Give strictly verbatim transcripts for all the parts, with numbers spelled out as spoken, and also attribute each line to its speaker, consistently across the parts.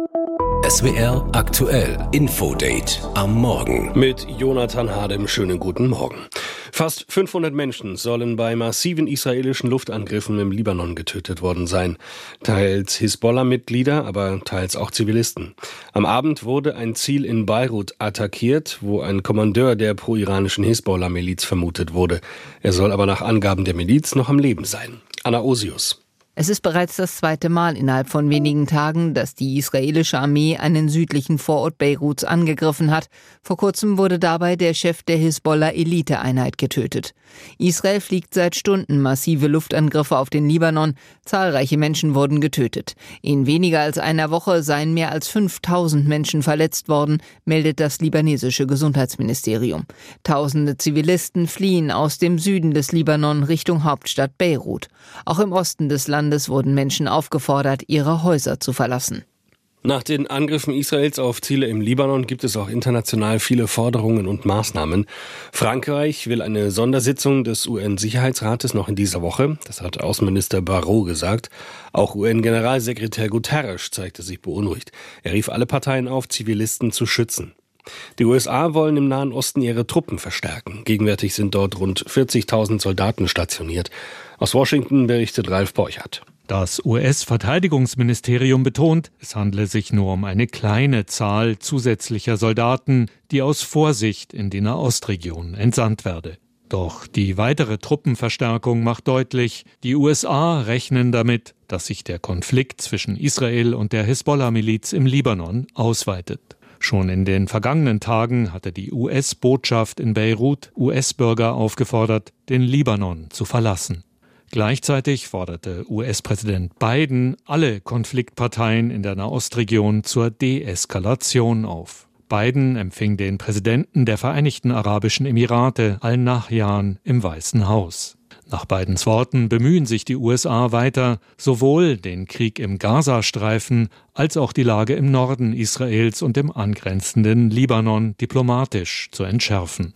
Speaker 1: S W R aktuell Infodate am Morgen.
Speaker 2: Mit Jonathan Hadem, schönen guten Morgen. Fast fünfhundert Menschen sollen bei massiven israelischen Luftangriffen im Libanon getötet worden sein. Teils Hisbollah-Mitglieder, aber teils auch Zivilisten. Am Abend wurde ein Ziel in Beirut attackiert, wo ein Kommandeur der pro-iranischen Hisbollah-Miliz vermutet wurde. Er soll aber nach Angaben der Miliz noch am Leben sein. Anna Osius.
Speaker 3: Es ist bereits das zweite Mal innerhalb von wenigen Tagen, dass die israelische Armee einen südlichen Vorort Beiruts angegriffen hat. Vor kurzem wurde dabei der Chef der Hisbollah-Eliteeinheit getötet. Israel fliegt seit Stunden massive Luftangriffe auf den Libanon. Zahlreiche Menschen wurden getötet. In weniger als einer Woche seien mehr als fünftausend Menschen verletzt worden, meldet das libanesische Gesundheitsministerium. Tausende Zivilisten fliehen aus dem Süden des Libanon Richtung Hauptstadt Beirut. Auch im Osten des Landes wurden Menschen aufgefordert, ihre Häuser zu verlassen.
Speaker 2: Nach den Angriffen Israels auf Ziele im Libanon gibt es auch international viele Forderungen und Maßnahmen. Frankreich will eine Sondersitzung des U N-Sicherheitsrates noch in dieser Woche. Das hat Außenminister Barrot gesagt. Auch U N-Generalsekretär Guterres zeigte sich beunruhigt. Er rief alle Parteien auf, Zivilisten zu schützen. Die U S A wollen im Nahen Osten ihre Truppen verstärken. Gegenwärtig sind dort rund vierzigtausend Soldaten stationiert. Aus Washington berichtet Ralf Borchardt.
Speaker 4: Das U S-Verteidigungsministerium betont, es handle sich nur um eine kleine Zahl zusätzlicher Soldaten, die aus Vorsicht in die Nahostregion entsandt werde. Doch die weitere Truppenverstärkung macht deutlich, die U S A rechnen damit, dass sich der Konflikt zwischen Israel und der Hisbollah-Miliz im Libanon ausweitet. Schon in den vergangenen Tagen hatte die U S-Botschaft in Beirut U S-Bürger aufgefordert, den Libanon zu verlassen. Gleichzeitig forderte U S-Präsident Biden alle Konfliktparteien in der Nahostregion zur Deeskalation auf. Biden empfing den Präsidenten der Vereinigten Arabischen Emirate al-Nahyan im Weißen Haus. Nach Bidens Worten bemühen sich die U S A weiter, sowohl den Krieg im Gazastreifen als auch die Lage im Norden Israels und im angrenzenden Libanon diplomatisch zu entschärfen.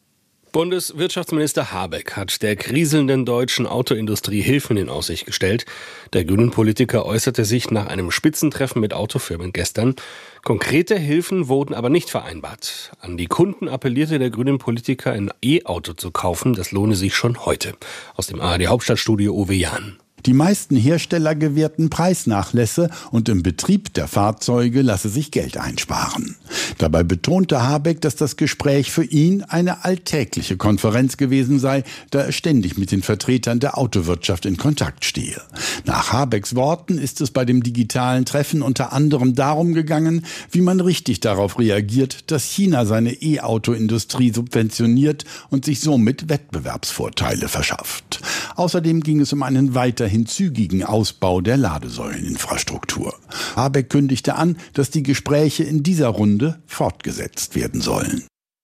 Speaker 2: Bundeswirtschaftsminister Habeck hat der kriselnden deutschen Autoindustrie Hilfen in Aussicht gestellt. Der Grünen-Politiker äußerte sich nach einem Spitzentreffen mit Autofirmen gestern. Konkrete Hilfen wurden aber nicht vereinbart. An die Kunden appellierte der Grünen-Politiker, ein E-Auto zu kaufen. Das lohne sich schon heute. Aus dem A R D-Hauptstadtstudio Uwe Jahn.
Speaker 5: Die meisten Hersteller gewährten Preisnachlässe und im Betrieb der Fahrzeuge lasse sich Geld einsparen. Dabei betonte Habeck, dass das Gespräch für ihn eine alltägliche Konferenz gewesen sei, da er ständig mit den Vertretern der Autowirtschaft in Kontakt stehe. Nach Habecks Worten ist es bei dem digitalen Treffen unter anderem darum gegangen, wie man richtig darauf reagiert, dass China seine E-Auto-Industrie subventioniert und sich somit Wettbewerbsvorteile verschafft. Außerdem ging es um einen weiterhin zügigen Ausbau der Ladesäuleninfrastruktur. Habeck kündigte an, dass die Gespräche in dieser Runde fortgesetzt werden sollen.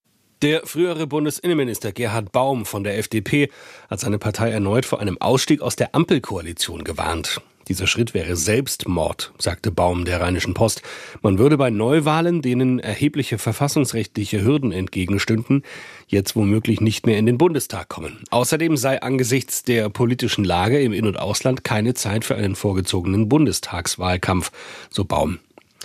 Speaker 2: Der frühere Bundesinnenminister Gerhard Baum von der F D P hat seine Partei erneut vor einem Ausstieg aus der Ampelkoalition gewarnt. Dieser Schritt wäre Selbstmord, sagte Baum der Rheinischen Post. Man würde bei Neuwahlen, denen erhebliche verfassungsrechtliche Hürden entgegenstünden, jetzt womöglich nicht mehr in den Bundestag kommen. Außerdem sei angesichts der politischen Lage im In- und Ausland keine Zeit für einen vorgezogenen Bundestagswahlkampf, so Baum.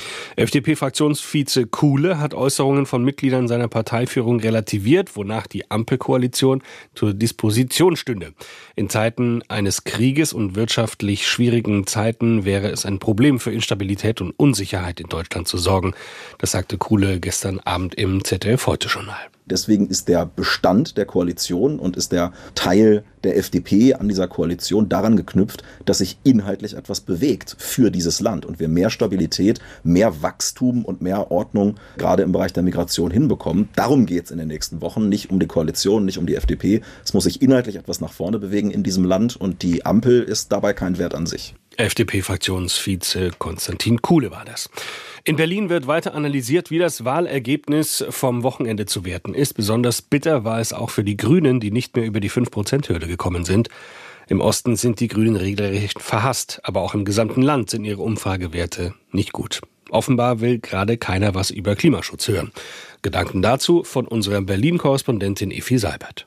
Speaker 2: F D P-Fraktionsvize Kuhle hat Äußerungen von Mitgliedern seiner Parteiführung relativiert, wonach die Ampelkoalition zur Disposition stünde. In Zeiten eines Krieges und wirtschaftlich schwierigen Zeiten wäre es ein Problem für Instabilität und Unsicherheit in Deutschland zu sorgen. Das sagte Kuhle gestern Abend im Z D F-Heute-Journal.
Speaker 6: Deswegen ist der Bestand der Koalition und ist der Teil der F D P an dieser Koalition daran geknüpft, dass sich inhaltlich etwas bewegt für dieses Land und wir mehr Stabilität, mehr Wachstum und mehr Ordnung gerade im Bereich der Migration hinbekommen. Darum geht es in den nächsten Wochen, nicht um die Koalition, nicht um die F D P. Es muss sich inhaltlich etwas nach vorne bewegen in diesem Land und die Ampel ist dabei kein Wert an sich.
Speaker 2: F D P-Fraktionsvize Konstantin Kuhle war das. In Berlin wird weiter analysiert, wie das Wahlergebnis vom Wochenende zu werten ist. Besonders bitter war es auch für die Grünen, die nicht mehr über die fünf Prozent Hürde gekommen sind. Im Osten sind die Grünen regelrecht verhasst, aber auch im gesamten Land sind ihre Umfragewerte nicht gut. Offenbar will gerade keiner was über Klimaschutz hören. Gedanken dazu von unserer Berlin-Korrespondentin Effi Seibert.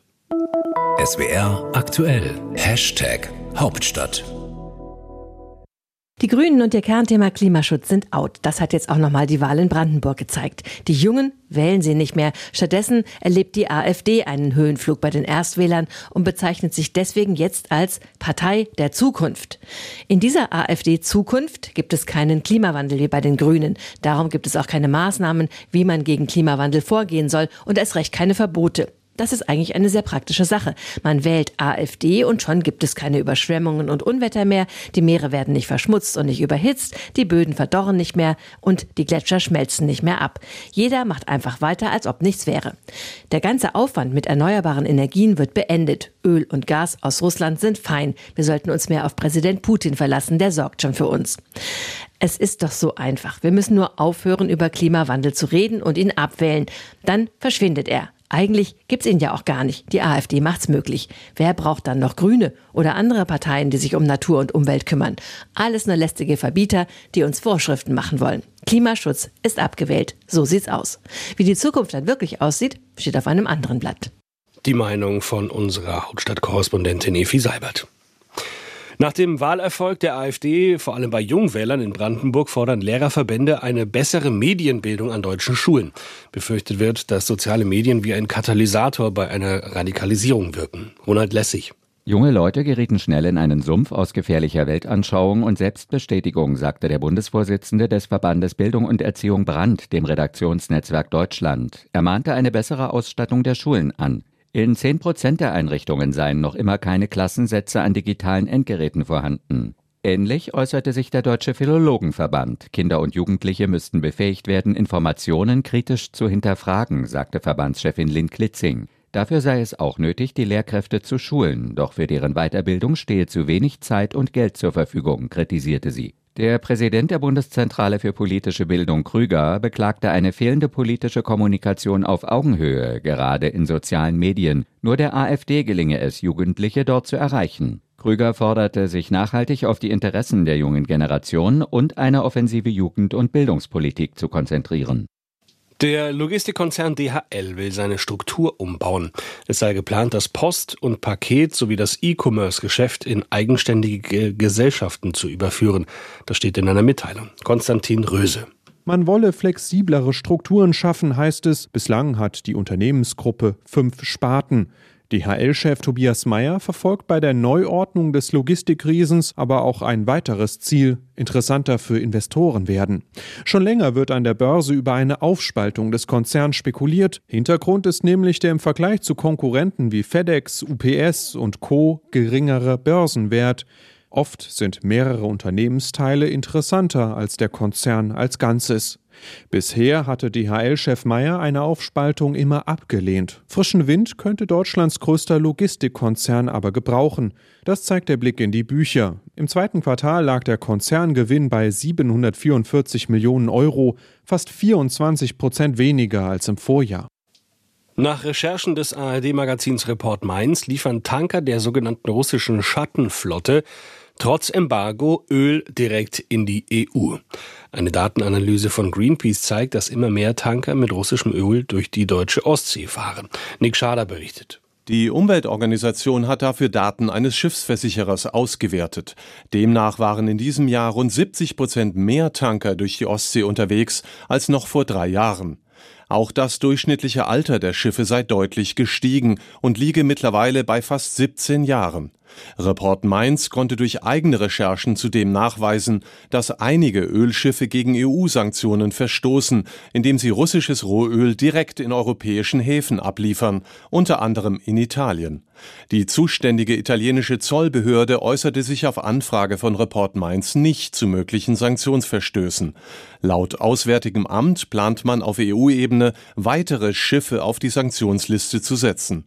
Speaker 1: S W R aktuell. Hashtag Hauptstadt.
Speaker 7: Die Grünen und ihr Kernthema Klimaschutz sind out. Das hat jetzt auch nochmal die Wahl in Brandenburg gezeigt. Die Jungen wählen sie nicht mehr. Stattdessen erlebt die AfD einen Höhenflug bei den Erstwählern und bezeichnet sich deswegen jetzt als Partei der Zukunft. In dieser AfD-Zukunft gibt es keinen Klimawandel wie bei den Grünen. Darum gibt es auch keine Maßnahmen, wie man gegen Klimawandel vorgehen soll und erst recht keine Verbote. Das ist eigentlich eine sehr praktische Sache. Man wählt AfD und schon gibt es keine Überschwemmungen und Unwetter mehr. Die Meere werden nicht verschmutzt und nicht überhitzt. Die Böden verdorren nicht mehr und die Gletscher schmelzen nicht mehr ab. Jeder macht einfach weiter, als ob nichts wäre. Der ganze Aufwand mit erneuerbaren Energien wird beendet. Öl und Gas aus Russland sind fein. Wir sollten uns mehr auf Präsident Putin verlassen. Der sorgt schon für uns. Es ist doch so einfach. Wir müssen nur aufhören, über Klimawandel zu reden und ihn abwählen. Dann verschwindet er. Eigentlich gibt's ihn ja auch gar nicht. Die AfD macht's möglich. Wer braucht dann noch Grüne oder andere Parteien, die sich um Natur und Umwelt kümmern? Alles nur lästige Verbieter, die uns Vorschriften machen wollen. Klimaschutz ist abgewählt. So sieht's aus. Wie die Zukunft dann wirklich aussieht, steht auf einem anderen Blatt.
Speaker 2: Die Meinung von unserer Hauptstadtkorrespondentin Efi Seibert. Nach dem Wahlerfolg der AfD, vor allem bei Jungwählern in Brandenburg, fordern Lehrerverbände eine bessere Medienbildung an deutschen Schulen. Befürchtet wird, dass soziale Medien wie ein Katalysator bei einer Radikalisierung wirken. Ronald Lessig.
Speaker 8: Junge Leute gerieten schnell in einen Sumpf aus gefährlicher Weltanschauung und Selbstbestätigung, sagte der Bundesvorsitzende des Verbandes Bildung und Erziehung Brand, dem Redaktionsnetzwerk Deutschland. Er mahnte eine bessere Ausstattung der Schulen an. In zehn Prozent der Einrichtungen seien noch immer keine Klassensätze an digitalen Endgeräten vorhanden. Ähnlich äußerte sich der Deutsche Philologenverband. Kinder und Jugendliche müssten befähigt werden, Informationen kritisch zu hinterfragen, sagte Verbandschefin Lynn Klitzing. Dafür sei es auch nötig, die Lehrkräfte zu schulen. Doch für deren Weiterbildung stehe zu wenig Zeit und Geld zur Verfügung, kritisierte sie. Der Präsident der Bundeszentrale für politische Bildung, Krüger, beklagte eine fehlende politische Kommunikation auf Augenhöhe, gerade in sozialen Medien. Nur der AfD gelinge es, Jugendliche dort zu erreichen. Krüger forderte, sich nachhaltig auf die Interessen der jungen Generation und eine offensive Jugend- und Bildungspolitik zu konzentrieren.
Speaker 2: Der Logistikkonzern D H L will seine Struktur umbauen. Es sei geplant, das Post- und Paket- sowie das E-Commerce-Geschäft in eigenständige Gesellschaften zu überführen. Das steht in einer Mitteilung. Konstantin Röse.
Speaker 9: Man wolle flexiblere Strukturen schaffen, heißt es. Bislang hat die Unternehmensgruppe fünf Sparten. D H L-Chef Tobias Meyer verfolgt bei der Neuordnung des Logistikriesens aber auch ein weiteres Ziel: interessanter für Investoren werden. Schon länger wird an der Börse über eine Aufspaltung des Konzerns spekuliert. Hintergrund ist nämlich der im Vergleich zu Konkurrenten wie FedEx, U P S und Co. geringere Börsenwert. Oft sind mehrere Unternehmensteile interessanter als der Konzern als Ganzes. Bisher hatte D H L-Chef Meyer eine Aufspaltung immer abgelehnt. Frischen Wind könnte Deutschlands größter Logistikkonzern aber gebrauchen. Das zeigt der Blick in die Bücher. Im zweiten Quartal lag der Konzerngewinn bei siebenhundertvierundvierzig Millionen Euro, fast vierundzwanzig Prozent weniger als im Vorjahr.
Speaker 2: Nach Recherchen des A R D-Magazins Report Mainz liefern Tanker der sogenannten russischen Schattenflotte trotz Embargo Öl direkt in die E U. Eine Datenanalyse von Greenpeace zeigt, dass immer mehr Tanker mit russischem Öl durch die deutsche Ostsee fahren. Nick Schader berichtet.
Speaker 10: Die Umweltorganisation hat dafür Daten eines Schiffsversicherers ausgewertet. Demnach waren in diesem Jahr rund siebzig Prozent mehr Tanker durch die Ostsee unterwegs als noch vor drei Jahren. Auch das durchschnittliche Alter der Schiffe sei deutlich gestiegen und liege mittlerweile bei fast siebzehn Jahren. Report Mainz konnte durch eigene Recherchen zudem nachweisen, dass einige Ölschiffe gegen E U-Sanktionen verstoßen, indem sie russisches Rohöl direkt in europäischen Häfen abliefern, unter anderem in Italien. Die zuständige italienische Zollbehörde äußerte sich auf Anfrage von Report Mainz nicht zu möglichen Sanktionsverstößen. Laut Auswärtigem Amt plant man auf E U-Ebene, weitere Schiffe auf die Sanktionsliste zu setzen.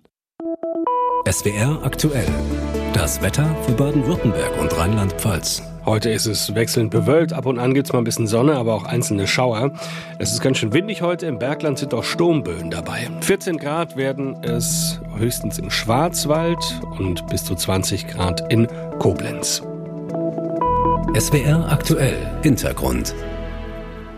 Speaker 1: S W R aktuell. Das Wetter für Baden-Württemberg und Rheinland-Pfalz.
Speaker 2: Heute ist es wechselnd bewölkt, ab und an gibt es mal ein bisschen Sonne, aber auch einzelne Schauer. Es ist ganz schön windig heute, im Bergland sind auch Sturmböen dabei. vierzehn Grad werden es höchstens im Schwarzwald und bis zu zwanzig Grad in Koblenz.
Speaker 1: S W R aktuell Hintergrund.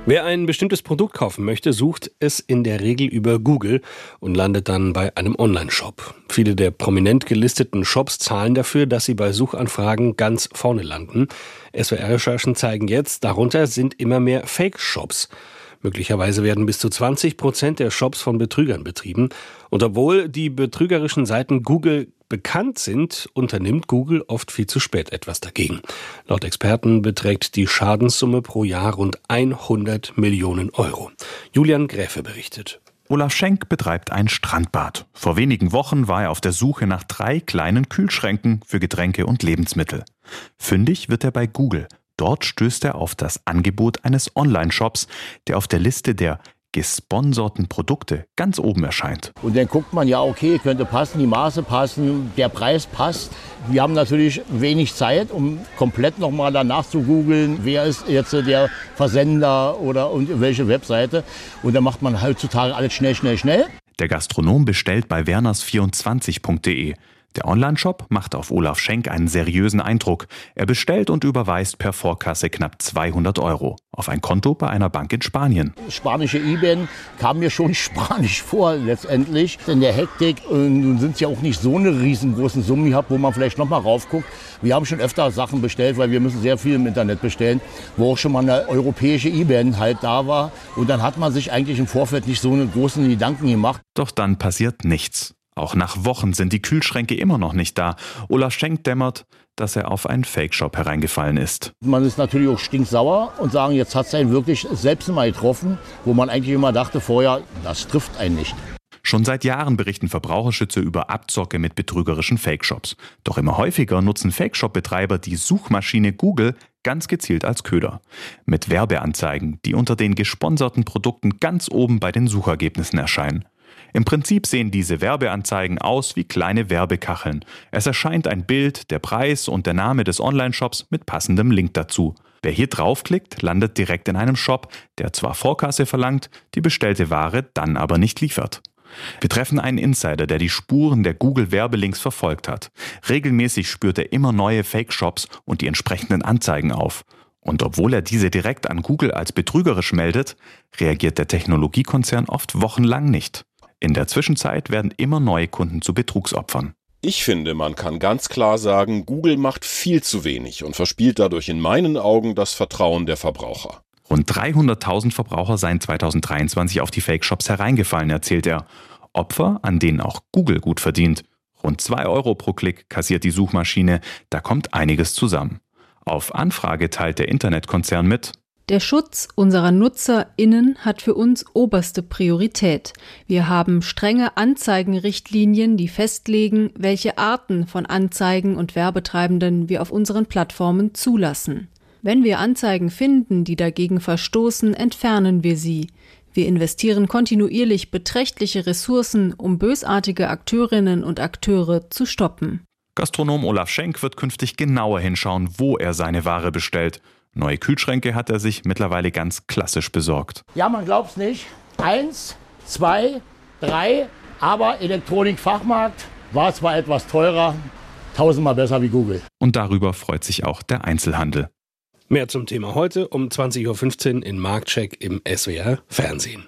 Speaker 2: Wer ein bestimmtes Produkt kaufen möchte, sucht es in der Regel über Google und landet dann bei einem Online-Shop. Viele der prominent gelisteten Shops zahlen dafür, dass sie bei Suchanfragen ganz vorne landen. S W R-Recherchen zeigen jetzt, darunter sind immer mehr Fake-Shops. Möglicherweise werden bis zu zwanzig Prozent der Shops von Betrügern betrieben. Und obwohl die betrügerischen Seiten Google bekannt sind, unternimmt Google oft viel zu spät etwas dagegen. Laut Experten beträgt die Schadenssumme pro Jahr rund hundert Millionen Euro. Julian Gräfe berichtet.
Speaker 11: Olaf Schenk betreibt ein Strandbad. Vor wenigen Wochen war er auf der Suche nach drei kleinen Kühlschränken für Getränke und Lebensmittel. Fündig wird er bei Google. Dort stößt er auf das Angebot eines Online-Shops, der auf der Liste der gesponserten Produkte ganz oben erscheint.
Speaker 12: Und dann guckt man, ja okay, könnte passen, die Maße passen, der Preis passt. Wir haben natürlich wenig Zeit, um komplett nochmal danach zu googeln, wer ist jetzt der Versender oder und welche Webseite. Und dann macht man heutzutage alles schnell, schnell, schnell.
Speaker 11: Der Gastronom bestellt bei werners vierundzwanzig punkt de. Der Onlineshop macht auf Olaf Schenk einen seriösen Eindruck. Er bestellt und überweist per Vorkasse knapp zweihundert Euro auf ein Konto bei einer Bank in Spanien.
Speaker 12: Spanische I B A N kam mir schon spanisch vor letztendlich. In der Hektik, nun sind es ja auch nicht so eine riesengroßen Summen gehabt, wo man vielleicht noch mal raufguckt. Wir haben schon öfter Sachen bestellt, weil wir müssen sehr viel im Internet bestellen, wo auch schon mal eine europäische I B A N halt da war. Und dann hat man sich eigentlich im Vorfeld nicht so eine großen Gedanken gemacht.
Speaker 11: Doch dann passiert nichts. Auch nach Wochen sind die Kühlschränke immer noch nicht da. Olaf Schenk dämmert, dass er auf einen Fake-Shop hereingefallen ist.
Speaker 12: Man ist natürlich auch stinksauer und sagen, jetzt hat es einen wirklich selbst mal getroffen, wo man eigentlich immer dachte vorher, das trifft einen nicht.
Speaker 11: Schon seit Jahren berichten Verbraucherschützer über Abzocke mit betrügerischen Fake-Shops. Doch immer häufiger nutzen Fake-Shop-Betreiber die Suchmaschine Google ganz gezielt als Köder. Mit Werbeanzeigen, die unter den gesponserten Produkten ganz oben bei den Suchergebnissen erscheinen. Im Prinzip sehen diese Werbeanzeigen aus wie kleine Werbekacheln. Es erscheint ein Bild, der Preis und der Name des Online-Shops mit passendem Link dazu. Wer hier draufklickt, landet direkt in einem Shop, der zwar Vorkasse verlangt, die bestellte Ware dann aber nicht liefert. Wir treffen einen Insider, der die Spuren der Google-Werbelinks verfolgt hat. Regelmäßig spürt er immer neue Fake-Shops und die entsprechenden Anzeigen auf. Und obwohl er diese direkt an Google als betrügerisch meldet, reagiert der Technologiekonzern oft wochenlang nicht. In der Zwischenzeit werden immer neue Kunden zu Betrugsopfern.
Speaker 13: Ich finde, man kann ganz klar sagen, Google macht viel zu wenig und verspielt dadurch in meinen Augen das Vertrauen der Verbraucher.
Speaker 11: Rund dreihunderttausend Verbraucher seien zweitausenddreiundzwanzig auf die Fake-Shops hereingefallen, erzählt er. Opfer, an denen auch Google gut verdient. Rund zwei Euro pro Klick kassiert die Suchmaschine, da kommt einiges zusammen. Auf Anfrage teilt der Internetkonzern mit:
Speaker 14: Der Schutz unserer NutzerInnen hat für uns oberste Priorität. Wir haben strenge Anzeigenrichtlinien, die festlegen, welche Arten von Anzeigen und Werbetreibenden wir auf unseren Plattformen zulassen. Wenn wir Anzeigen finden, die dagegen verstoßen, entfernen wir sie. Wir investieren kontinuierlich beträchtliche Ressourcen, um bösartige Akteurinnen und Akteure zu stoppen.
Speaker 11: Gastronom Olaf Schenk wird künftig genauer hinschauen, wo er seine Ware bestellt. Neue Kühlschränke hat er sich mittlerweile ganz klassisch besorgt.
Speaker 12: Ja, man glaubt's nicht. Eins, zwei, drei, aber Elektronikfachmarkt war zwar etwas teurer, tausendmal besser wie Google.
Speaker 11: Und darüber freut sich auch der Einzelhandel.
Speaker 2: Mehr zum Thema heute um zwanzig Uhr fünfzehn in Marktcheck im S W R Fernsehen.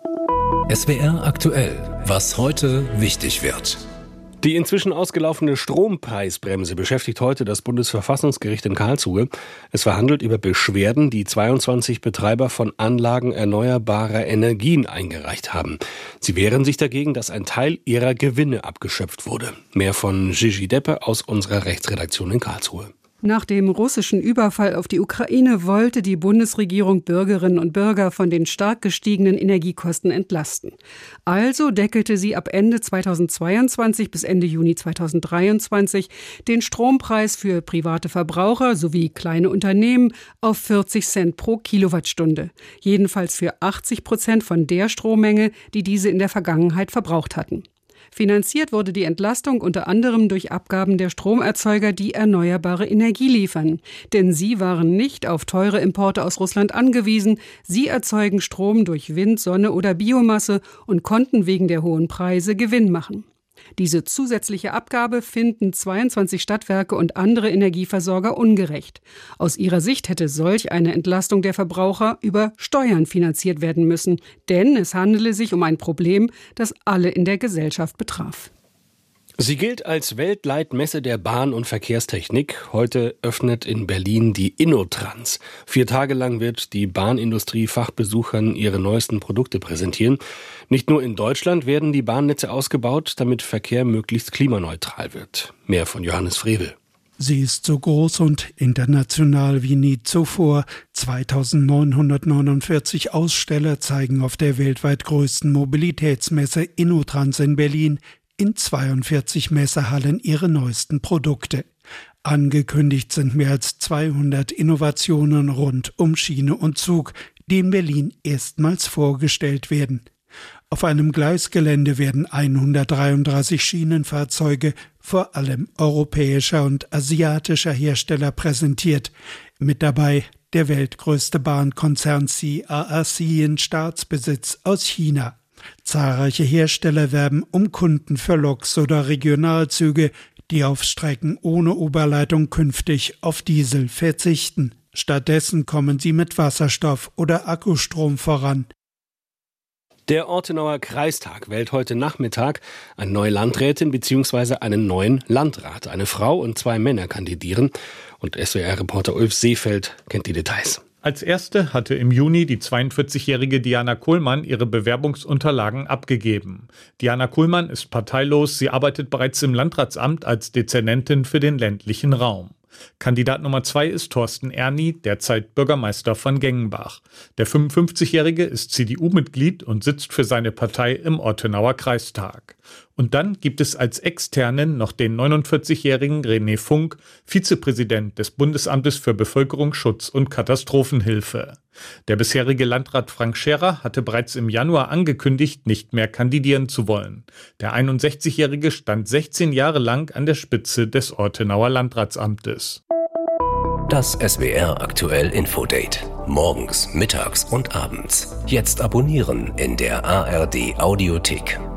Speaker 1: S W R aktuell, was heute wichtig wird.
Speaker 2: Die inzwischen ausgelaufene Strompreisbremse beschäftigt heute das Bundesverfassungsgericht in Karlsruhe. Es verhandelt über Beschwerden, die zweiundzwanzig Betreiber von Anlagen erneuerbarer Energien eingereicht haben. Sie wehren sich dagegen, dass ein Teil ihrer Gewinne abgeschöpft wurde. Mehr von Gigi Deppe aus unserer Rechtsredaktion in Karlsruhe.
Speaker 15: Nach dem russischen Überfall auf die Ukraine wollte die Bundesregierung Bürgerinnen und Bürger von den stark gestiegenen Energiekosten entlasten. Also deckelte sie ab Ende zweitausendzweiundzwanzig bis Ende Juni zweitausenddreiundzwanzig den Strompreis für private Verbraucher sowie kleine Unternehmen auf vierzig Cent pro Kilowattstunde. Jedenfalls für achtzig Prozent von der Strommenge, die diese in der Vergangenheit verbraucht hatten. Finanziert wurde die Entlastung unter anderem durch Abgaben der Stromerzeuger, die erneuerbare Energie liefern. Denn sie waren nicht auf teure Importe aus Russland angewiesen. Sie erzeugen Strom durch Wind, Sonne oder Biomasse und konnten wegen der hohen Preise Gewinn machen. Diese zusätzliche Abgabe finden zweiundzwanzig Stadtwerke und andere Energieversorger ungerecht. Aus ihrer Sicht hätte solch eine Entlastung der Verbraucher über Steuern finanziert werden müssen, denn es handele sich um ein Problem, das alle in der Gesellschaft betraf.
Speaker 2: Sie gilt als Weltleitmesse der Bahn- und Verkehrstechnik. Heute öffnet in Berlin die InnoTrans. Vier Tage lang wird die Bahnindustrie Fachbesuchern ihre neuesten Produkte präsentieren. Nicht nur in Deutschland werden die Bahnnetze ausgebaut, damit Verkehr möglichst klimaneutral wird. Mehr von Johannes Frevel.
Speaker 16: Sie ist so groß und international wie nie zuvor. zweitausendneunhundertneunundvierzig Aussteller zeigen auf der weltweit größten Mobilitätsmesse InnoTrans in Berlin in zweiundvierzig Messehallen ihre neuesten Produkte. Angekündigt sind mehr als zweihundert Innovationen rund um Schiene und Zug, die in Berlin erstmals vorgestellt werden. Auf einem Gleisgelände werden hundertdreiunddreißig Schienenfahrzeuge, vor allem europäischer und asiatischer Hersteller, präsentiert. Mit dabei der weltgrößte Bahnkonzern C A R C in Staatsbesitz aus China. Zahlreiche Hersteller werben um Kunden für Loks oder Regionalzüge, die auf Strecken ohne Oberleitung künftig auf Diesel verzichten. Stattdessen kommen sie mit Wasserstoff oder Akkustrom voran.
Speaker 2: Der Ortenauer Kreistag wählt heute Nachmittag eine neue Landrätin bzw. einen neuen Landrat. Eine Frau und zwei Männer kandidieren. Und S W R-Reporter Ulf Seefeld kennt die Details.
Speaker 17: Als erste hatte im Juni die zweiundvierzigjährige Diana Kuhlmann ihre Bewerbungsunterlagen abgegeben. Diana Kuhlmann ist parteilos, sie arbeitet bereits im Landratsamt als Dezernentin für den ländlichen Raum. Kandidat Nummer zwei ist Thorsten Erni, derzeit Bürgermeister von Gengenbach. Der fünfundfünfzigjährige ist C D U-Mitglied und sitzt für seine Partei im Ortenauer Kreistag. Und dann gibt es als Externen noch den neunundvierzigjährigen René Funk, Vizepräsident des Bundesamtes für Bevölkerungsschutz und Katastrophenhilfe. Der bisherige Landrat Frank Scherer hatte bereits im Januar angekündigt, nicht mehr kandidieren zu wollen. Der einundsechzigjährige stand sechzehn Jahre lang an der Spitze des Ortenauer Landratsamtes.
Speaker 1: Das S W R Aktuell Infodate. Morgens, mittags und abends. Jetzt abonnieren in der A R D Audiothek.